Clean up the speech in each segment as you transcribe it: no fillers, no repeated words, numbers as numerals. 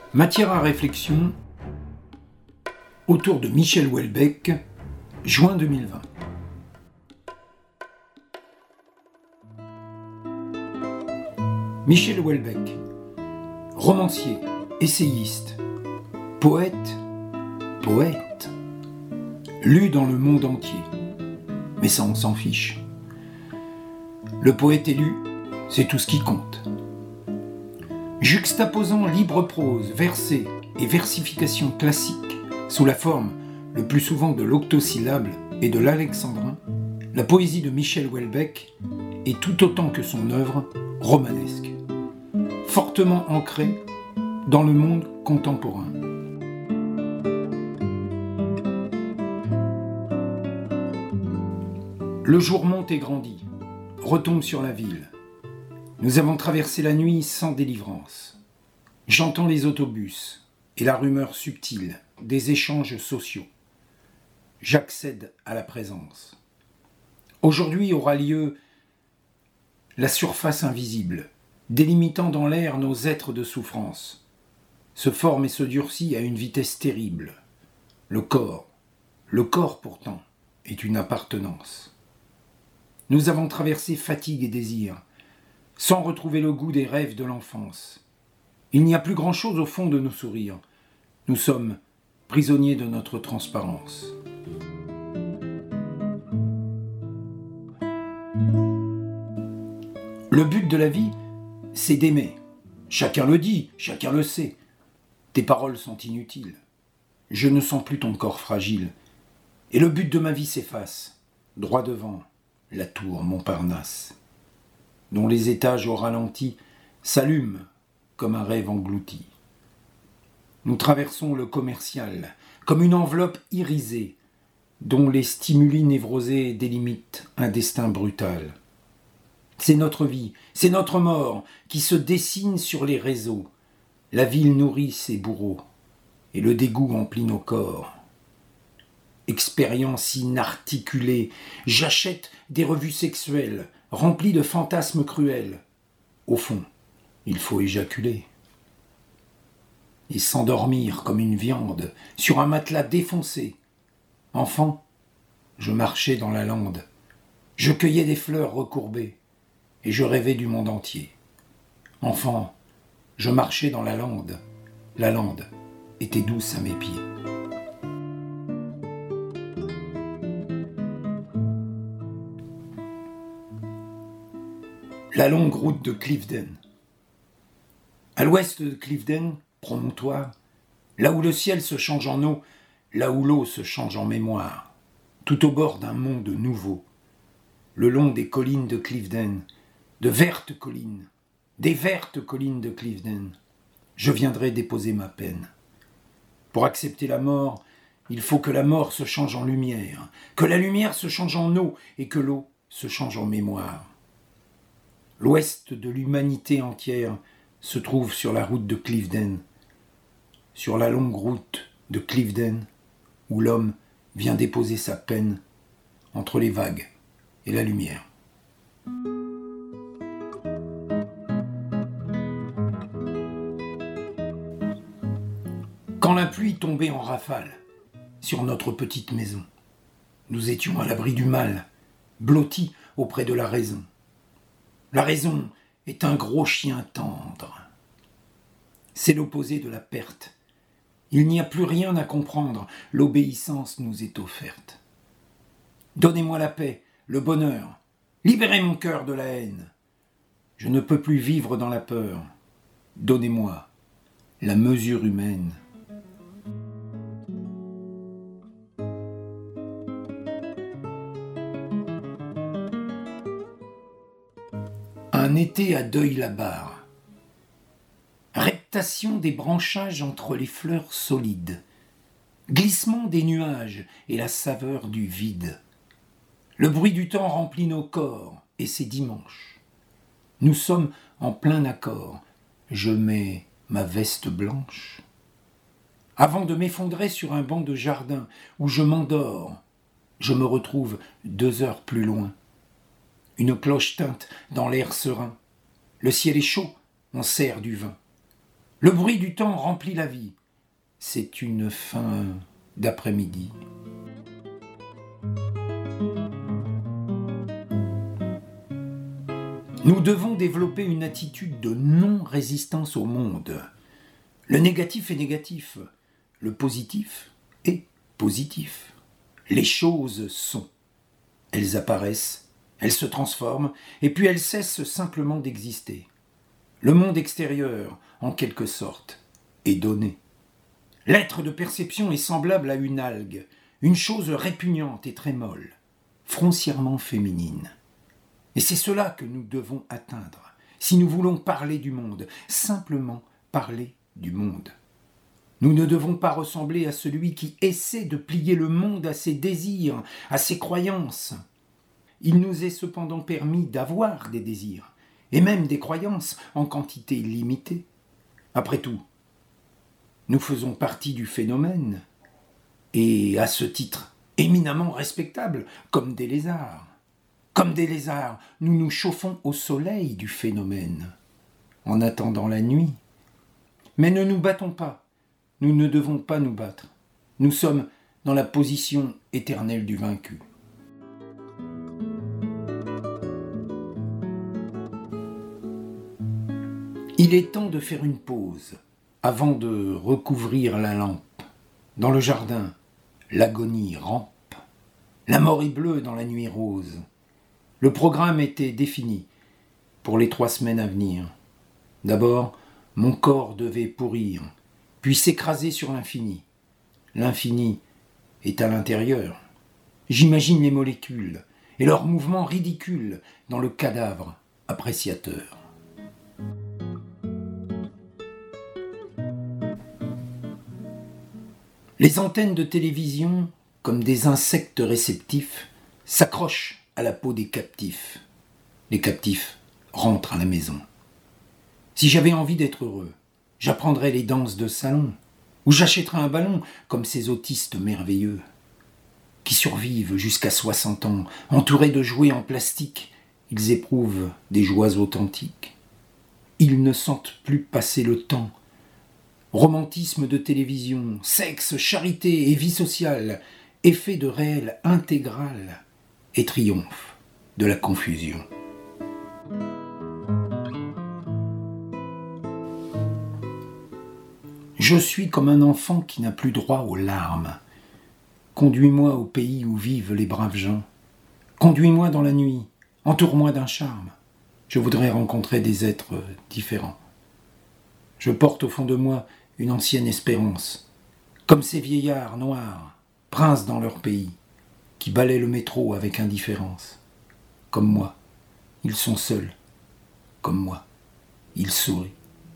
Matière à réflexion autour de Michel Houellebecq, juin 2020. Michel Houellebecq, romancier, essayiste, poète, lu dans le monde entier. Mais ça, on s'en fiche. Le poète élu, c'est tout ce qui compte. Juxtaposant libre prose, versets et versification classique sous la forme, le plus souvent de l'octosyllabe et de l'alexandrin, la poésie de Michel Houellebecq est tout autant que son œuvre romanesque, fortement ancrée dans le monde contemporain. Le jour monte et grandit, retombe sur la ville. Nous avons traversé la nuit sans délivrance. J'entends les autobus et la rumeur subtile des échanges sociaux. J'accède à la présence. Aujourd'hui aura lieu la surface invisible, délimitant dans l'air nos êtres de souffrance. Se forme et se durcit à une vitesse terrible. Le corps pourtant, est une appartenance. Nous avons traversé fatigue et désir, sans retrouver le goût des rêves de l'enfance. Il n'y a plus grand-chose au fond de nos sourires. Nous sommes prisonniers de notre transparence. Le but de la vie, c'est d'aimer. Chacun le dit, chacun le sait. Tes paroles sont inutiles. Je ne sens plus ton corps fragile. Et le but de ma vie s'efface. Droit devant, la tour Montparnasse, dont les étages au ralenti s'allument comme un rêve englouti. Nous traversons le commercial comme une enveloppe irisée dont les stimuli névrosés délimitent un destin brutal. C'est notre vie, c'est notre mort qui se dessine sur les réseaux. La ville nourrit ses bourreaux et le dégoût emplit nos corps. Expérience inarticulée, j'achète des revues sexuelles remplies de fantasmes cruels. Au fond, il faut éjaculer. Et s'endormir comme une viande sur un matelas défoncé. Enfant, je marchais dans la lande. Je cueillais des fleurs recourbées et je rêvais du monde entier. Enfant, je marchais dans la lande. La lande était douce à mes pieds. La longue route de Cliveden. À l'ouest de Cliveden, promontoire, là où le ciel se change en eau, là où l'eau se change en mémoire, tout au bord d'un monde nouveau, le long des collines de Cliveden, de vertes collines, des vertes collines de Cliveden, je viendrai déposer ma peine. Pour accepter la mort, il faut que la mort se change en lumière, que la lumière se change en eau et que l'eau se change en mémoire. L'ouest de l'humanité entière se trouve sur la route de Cliveden, sur la longue route de Cliveden, où l'homme vient déposer sa peine entre les vagues et la lumière. Quand la pluie tombait en rafale sur notre petite maison, nous étions à l'abri du mal, blottis auprès de la raison. La raison est un gros chien tendre. C'est l'opposé de la perte. Il n'y a plus rien à comprendre, l'obéissance nous est offerte. Donnez-moi la paix, le bonheur, libérez mon cœur de la haine. Je ne peux plus vivre dans la peur. Donnez-moi la mesure humaine. Un été à Deuil-la-Barre. Reptation des branchages entre les fleurs solides. Glissement des nuages et la saveur du vide. Le bruit du temps remplit nos corps et c'est dimanche. Nous sommes en plein accord. Je mets ma veste blanche. Avant de m'effondrer sur un banc de jardin où je m'endors, je me retrouve 2 heures plus loin. Une cloche tinte dans l'air serein. Le ciel est chaud, on sert du vin. Le bruit du temps remplit la vie. C'est une fin d'après-midi. Nous devons développer une attitude de non-résistance au monde. Le négatif est négatif, le positif est positif. Les choses sont. Elles apparaissent, elles se transforment, et puis elles cessent simplement d'exister. Le monde extérieur, en quelque sorte, est donné. L'être de perception est semblable à une algue, une chose répugnante et très molle, foncièrement féminine. Et c'est cela que nous devons atteindre, si nous voulons parler du monde, simplement parler du monde. Nous ne devons pas ressembler à celui qui essaie de plier le monde à ses désirs, à ses croyances. Il nous est cependant permis d'avoir des désirs, et même des croyances en quantité limitée. Après tout, nous faisons partie du phénomène, et à ce titre éminemment respectable, comme des lézards. Comme des lézards, nous nous chauffons au soleil du phénomène, en attendant la nuit. Mais ne nous battons pas, nous ne devons pas nous battre. Nous sommes dans la position éternelle du vaincu. Il est temps de faire une pause, avant de recouvrir la lampe. Dans le jardin, l'agonie rampe. La mort est bleue dans la nuit rose. Le programme était défini pour les 3 semaines à venir. D'abord, mon corps devait pourrir, puis s'écraser sur l'infini. L'infini est à l'intérieur. J'imagine les molécules et leurs mouvements ridicules dans le cadavre appréciateur. Les antennes de télévision, comme des insectes réceptifs, s'accrochent à la peau des captifs. Les captifs rentrent à la maison. Si j'avais envie d'être heureux, j'apprendrais les danses de salon, ou j'achèterais un ballon comme ces autistes merveilleux, qui survivent jusqu'à 60 ans, entourés de jouets en plastique. Ils éprouvent des joies authentiques. Ils ne sentent plus passer le temps. Romantisme de télévision, sexe, charité et vie sociale, effet de réel intégral et triomphe de la confusion. Je suis comme un enfant qui n'a plus droit aux larmes. Conduis-moi au pays où vivent les braves gens. Conduis-moi dans la nuit, entoure-moi d'un charme. Je voudrais rencontrer des êtres différents. Je porte au fond de moi une ancienne espérance, comme ces vieillards noirs, princes dans leur pays, qui balaient le métro avec indifférence. Comme moi, ils sont seuls. Comme moi, ils sourient.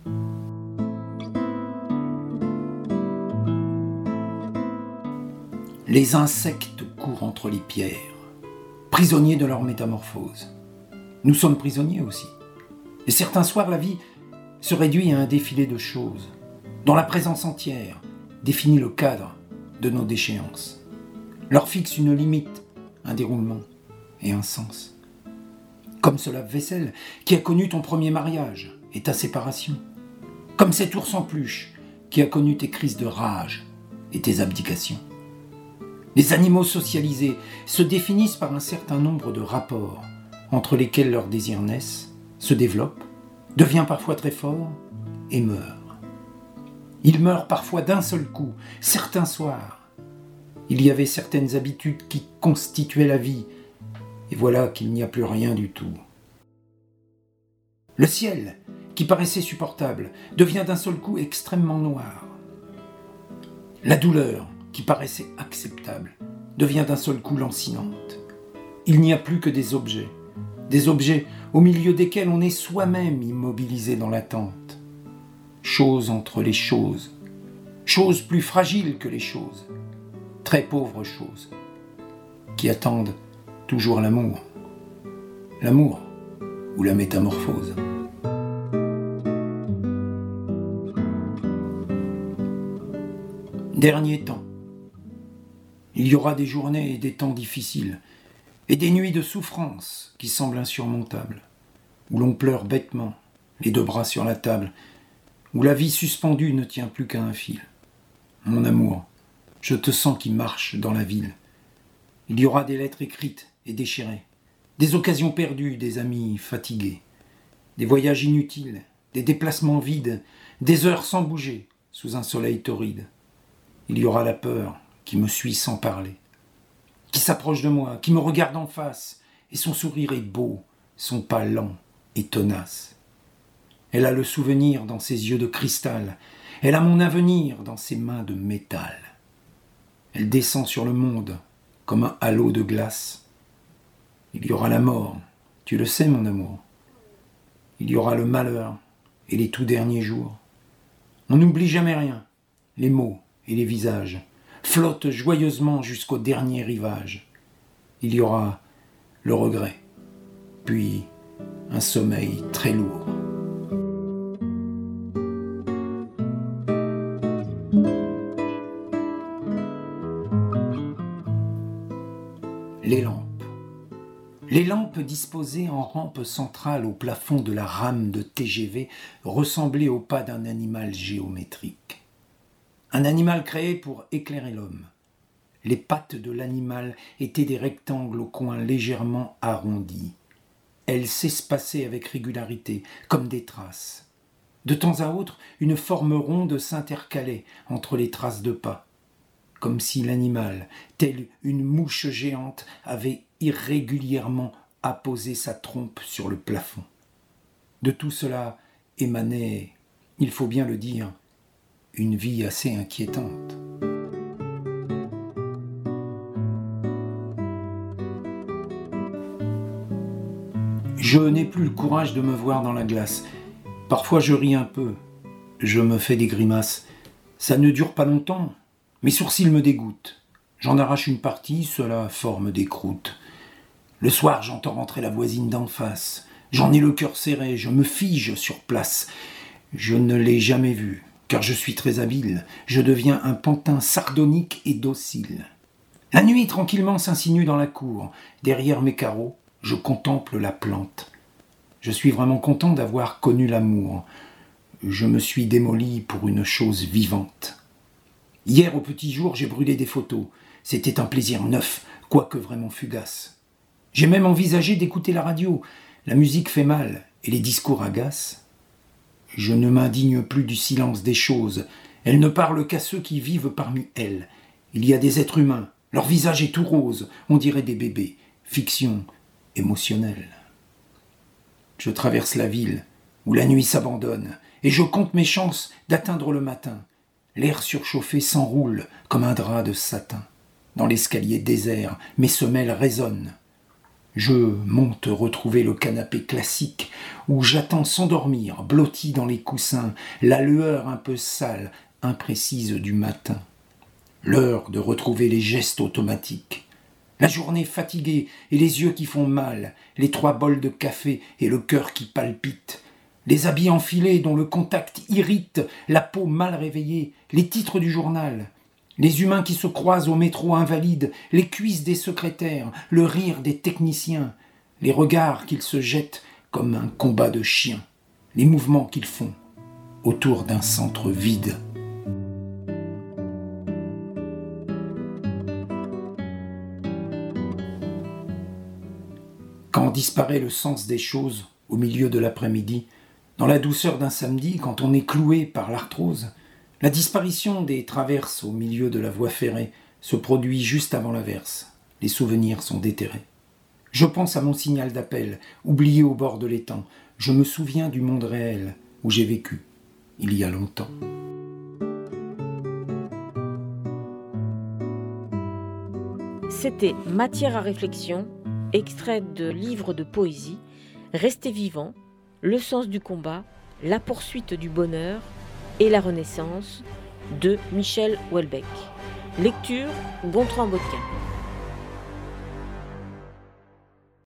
Les insectes courent entre les pierres, prisonniers de leur métamorphose. Nous sommes prisonniers aussi. Et certains soirs, la vie se réduit à un défilé de choses, dont la présence entière définit le cadre de nos déchéances, leur fixe une limite, un déroulement et un sens. Comme ce lave-vaisselle qui a connu ton premier mariage et ta séparation. Comme cet ours en peluche qui a connu tes crises de rage et tes abdications. Les animaux socialisés se définissent par un certain nombre de rapports entre lesquels leurs désirs naissent, se développent, devient parfois très fort et meurt. Ils meurent parfois d'un seul coup, certains soirs. Il y avait certaines habitudes qui constituaient la vie, et voilà qu'il n'y a plus rien du tout. Le ciel, qui paraissait supportable, devient d'un seul coup extrêmement noir. La douleur, qui paraissait acceptable, devient d'un seul coup lancinante. Il n'y a plus que des objets au milieu desquels on est soi-même immobilisé dans l'attente. Choses entre les choses plus fragiles que les choses, très pauvres choses, qui attendent toujours l'amour ou la métamorphose. Dernier temps. Il y aura des journées et des temps difficiles, et des nuits de souffrance qui semblent insurmontables, où l'on pleure bêtement, les 2 bras sur la table, où la vie suspendue ne tient plus qu'à un fil. Mon amour, je te sens qui marche dans la ville. Il y aura des lettres écrites et déchirées, des occasions perdues, des amis fatigués, des voyages inutiles, des déplacements vides, des heures sans bouger, sous un soleil torride. Il y aura la peur qui me suit sans parler, qui s'approche de moi, qui me regarde en face, et son sourire est beau, son pas lent et tenace. Elle a le souvenir dans ses yeux de cristal, elle a mon avenir dans ses mains de métal. Elle descend sur le monde comme un halo de glace. Il y aura la mort, tu le sais mon amour. Il y aura le malheur et les tout derniers jours. On n'oublie jamais rien, les mots et les visages flottent joyeusement jusqu'au dernier rivage. Il y aura le regret, puis un sommeil très lourd. Les lampes. Les lampes disposées en rampe centrale au plafond de la rame de TGV ressemblaient au pas d'un animal géométrique. Un animal créé pour éclairer l'homme. Les pattes de l'animal étaient des rectangles aux coins légèrement arrondis. Elles s'espaçaient avec régularité, comme des traces. De temps à autre, une forme ronde s'intercalait entre les traces de pas, comme si l'animal, tel une mouche géante, avait irrégulièrement apposé sa trompe sur le plafond. De tout cela émanait, il faut bien le dire, une vie assez inquiétante. Je n'ai plus le courage de me voir dans la glace. Parfois je ris un peu, je me fais des grimaces. Ça ne dure pas longtemps, mes sourcils me dégoûtent. J'en arrache une partie, cela forme des croûtes. Le soir j'entends rentrer la voisine d'en face. J'en ai le cœur serré, je me fige sur place. Je ne l'ai jamais vue, car je suis très habile. Je deviens un pantin sardonique et docile. La nuit tranquillement s'insinue dans la cour. Derrière mes carreaux, je contemple la plante. Je suis vraiment content d'avoir connu l'amour. Je me suis démoli pour une chose vivante. Hier au petit jour, j'ai brûlé des photos. C'était un plaisir neuf, quoique vraiment fugace. J'ai même envisagé d'écouter la radio. La musique fait mal et les discours agacent. Je ne m'indigne plus du silence des choses. Elles ne parlent qu'à ceux qui vivent parmi elles. Il y a des êtres humains. Leur visage est tout rose. On dirait des bébés. Fiction émotionnelle. Je traverse la ville où la nuit s'abandonne et je compte mes chances d'atteindre le matin. L'air surchauffé s'enroule comme un drap de satin. Dans l'escalier désert, mes semelles résonnent. Je monte retrouver le canapé classique où j'attends s'endormir, blotti dans les coussins, la lueur un peu sale, imprécise du matin. L'heure de retrouver les gestes automatiques. La journée fatiguée et les yeux qui font mal, les 3 bols de café et le cœur qui palpite, les habits enfilés dont le contact irrite, la peau mal réveillée, les titres du journal, les humains qui se croisent au métro invalide, les cuisses des secrétaires, le rire des techniciens, les regards qu'ils se jettent comme un combat de chiens, les mouvements qu'ils font autour d'un centre vide. Quand disparaît le sens des choses au milieu de l'après-midi, dans la douceur d'un samedi, quand on est cloué par l'arthrose, la disparition des traverses au milieu de la voie ferrée se produit juste avant l'averse. Les souvenirs sont déterrés. Je pense à mon signal d'appel, oublié au bord de l'étang. Je me souviens du monde réel où j'ai vécu, il y a longtemps. C'était Matière à réflexion, extrait de livres de poésie, Rester vivant, Le sens du combat, La poursuite du bonheur et la renaissance de Michel Houellebecq. Lecture Gontran Botquin.